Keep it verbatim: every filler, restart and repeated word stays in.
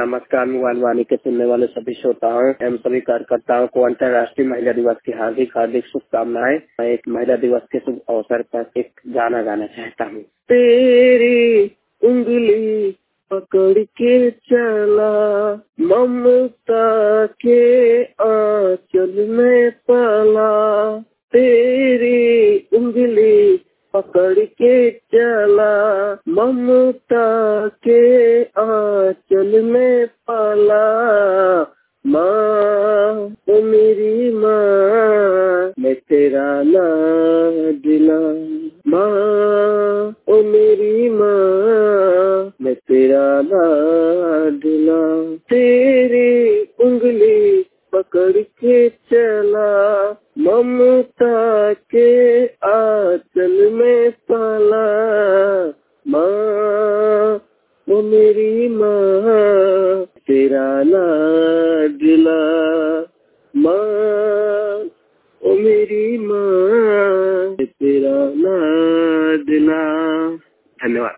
नमस्कार मोबाइल वाणी के सुनने वाले सभी श्रोताओं एवं सभी कार्यकर्ताओं को अंतर्राष्ट्रीय महिला दिवस की हार्दिक हार्दिक शुभकामनाएं। मैं एक महिला दिवस के शुभ अवसर पर एक गाना गाना चाहता हूँ। तेरी उंगली पकड़ के चला ममता के आंचल में पला, तेरी उंगली पकड़ के चला ममता के आंचल में पला। माँ ओ मेरी माँ मैं तेरा लाडला, माँ ओ मेरी माँ मैं तेरा लाडला। तेरी उंगली पकड़ के चला ममता के आंचल में पाला। माँ ओ मेरी माँ तेरा लाडला, माँ ओ मेरी माँ तेरा लाडला। धन्यवाद।